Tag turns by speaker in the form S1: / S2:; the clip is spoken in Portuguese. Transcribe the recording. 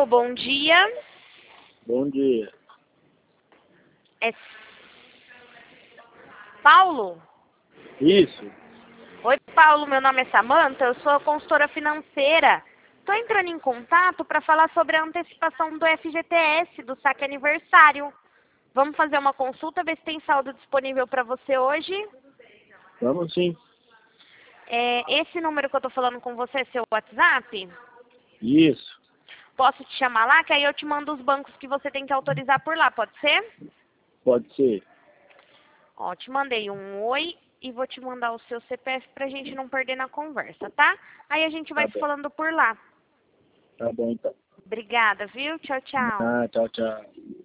S1: Alô, bom dia.
S2: Bom dia.
S1: É Paulo?
S2: Isso.
S1: Oi, Paulo, meu nome é Samantha, eu sou a consultora financeira. Estou entrando em contato para falar sobre a antecipação do FGTS, do saque aniversário. Vamos fazer uma consulta, ver se tem saldo disponível para você hoje?
S2: Vamos sim.
S1: Esse número que eu estou falando com você é seu WhatsApp?
S2: Isso.
S1: Posso te chamar lá, que aí eu te mando os bancos que você tem que autorizar por lá, pode ser?
S2: Pode ser.
S1: Ó, te mandei um oi e vou te mandar o seu CPF pra gente não perder na conversa, tá? Aí a gente vai
S2: Tá
S1: se
S2: bom.
S1: falando por lá.
S2: Tá bom então.
S1: Obrigada, viu? Tchau, tchau.
S2: Ah, tchau, tchau.